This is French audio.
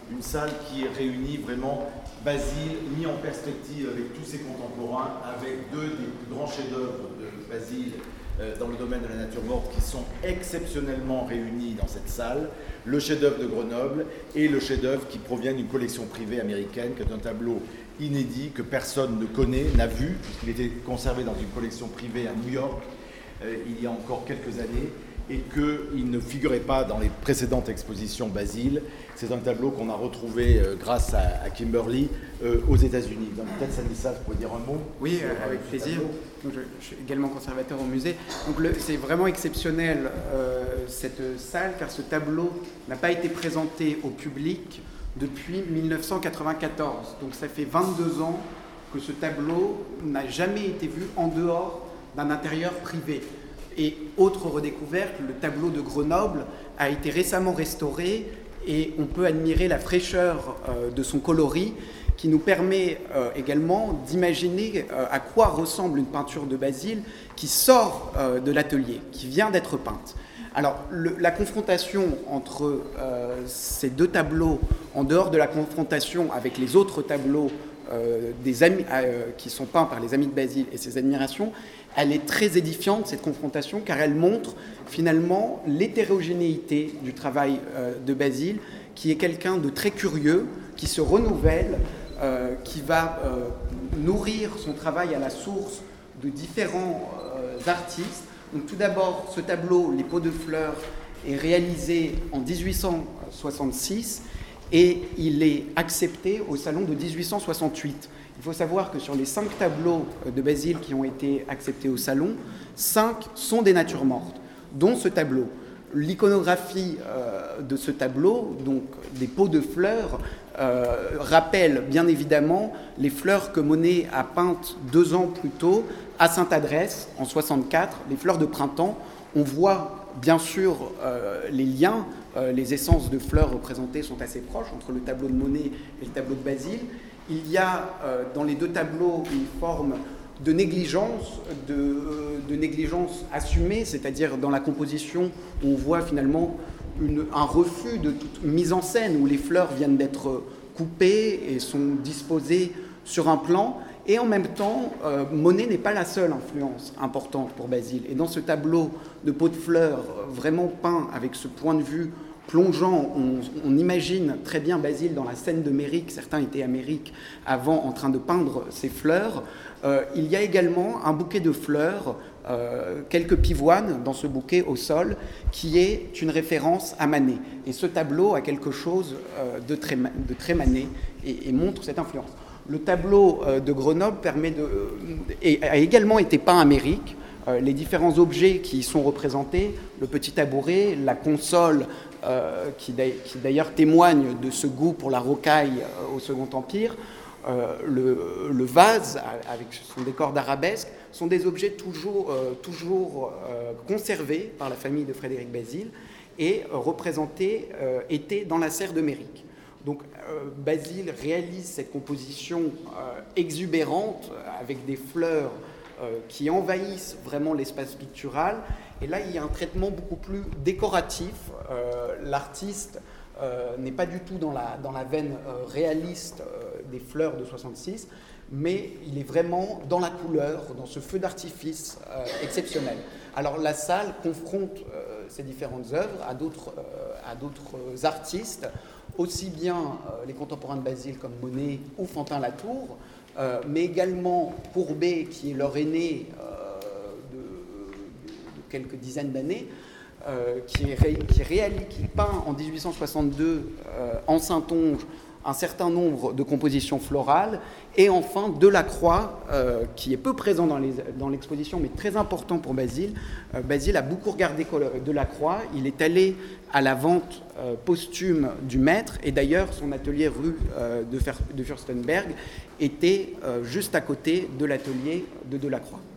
une salle qui réunit vraiment Basile mis en perspective avec tous ses contemporains, avec deux des plus grands chefs-d'œuvre de Basile dans le domaine de la nature morte qui sont exceptionnellement réunis dans cette salle, le chef-d'œuvre de Grenoble et le chef-d'œuvre qui provient d'une collection privée américaine, qui est un tableau inédit que personne ne connaît, n'a vu, puisqu'il était conservé dans une collection privée à New York il y a encore quelques années, et qu'il ne figurait pas dans les précédentes expositions Basile. C'est un tableau qu'on a retrouvé grâce à Kimberly aux États-Unis. Donc peut-être Stanislas, vous pouvez dire un mot? Oui, avec plaisir. Donc, je suis également conservateur au musée. Donc c'est vraiment exceptionnel cette salle, car ce tableau n'a pas été présenté au public depuis 1994. Donc ça fait 22 ans que ce tableau n'a jamais été vu en dehors d'un intérieur privé. Et autre redécouverte, le tableau de Grenoble a été récemment restauré et on peut admirer la fraîcheur de son coloris qui nous permet également d'imaginer à quoi ressemble une peinture de Basile qui sort de l'atelier, qui vient d'être peinte. Alors, la confrontation entre ces deux tableaux, en dehors de la confrontation avec les autres tableaux des amis, qui sont peints par les amis de Basile et ses admirations, elle est très édifiante, cette confrontation, car elle montre finalement l'hétérogénéité du travail de Basile, qui est quelqu'un de très curieux, qui se renouvelle, qui va nourrir son travail à la source de différents artistes. Donc tout d'abord, ce tableau, Les pots de fleurs, est réalisé en 1866 et il est accepté au salon de 1868. Il faut savoir que sur les 5 tableaux de Basile qui ont été acceptés au salon, 5 sont des natures mortes, dont ce tableau. L'iconographie de ce tableau, donc des pots de fleurs, rappelle bien évidemment les fleurs que Monet a peintes 2 ans plus tôt à Sainte-Adresse, en 64, les fleurs de printemps. On voit bien sûr les liens, les essences de fleurs représentées sont assez proches entre le tableau de Monet et le tableau de Basile. Il y a dans les 2 tableaux une forme de négligence, de négligence assumée, c'est-à-dire dans la composition, on voit finalement un refus de toute mise en scène où les fleurs viennent d'être coupées et sont disposées sur un plan. Et en même temps, Monet n'est pas la seule influence importante pour Basile. Et dans ce tableau de pots de fleurs vraiment peint avec ce point de vue plongeant, on imagine très bien Basile dans la scène de Méric, certains étaient à Méric avant en train de peindre ces fleurs. Il y a également un bouquet de fleurs, quelques pivoines dans ce bouquet au sol, qui est une référence à Manet. Et ce tableau a quelque chose de très Manet et montre cette influence. Le tableau de Grenoble a également été peint à Méric. Les différents objets qui y sont représentés, le petit tabouret, la console, qui d'ailleurs témoigne de ce goût pour la rocaille au Second Empire, le vase avec son décor d'arabesque, sont des objets toujours conservés par la famille de Frédéric Basile et représentés étaient dans la serre de Méric. Donc Basile réalise cette composition exubérante avec des fleurs qui envahissent vraiment l'espace pictural. Et là, il y a un traitement beaucoup plus décoratif. L'artiste n'est pas du tout dans la veine réaliste des fleurs de 66, mais il est vraiment dans la couleur, dans ce feu d'artifice exceptionnel. Alors la salle confronte ces différentes œuvres à d'autres artistes, aussi bien les contemporains de Basile comme Monet ou Fantin-Latour, mais également Courbet, qui est leur aîné de quelques dizaines d'années, qui peint en 1862 en Saintonge un certain nombre de compositions florales, et enfin Delacroix, qui est peu présent dans l'exposition, mais très important pour Basile. Basile a beaucoup regardé Delacroix, il est allé à la vente posthume du maître, et d'ailleurs son atelier rue de Furstenberg était juste à côté de l'atelier de Delacroix.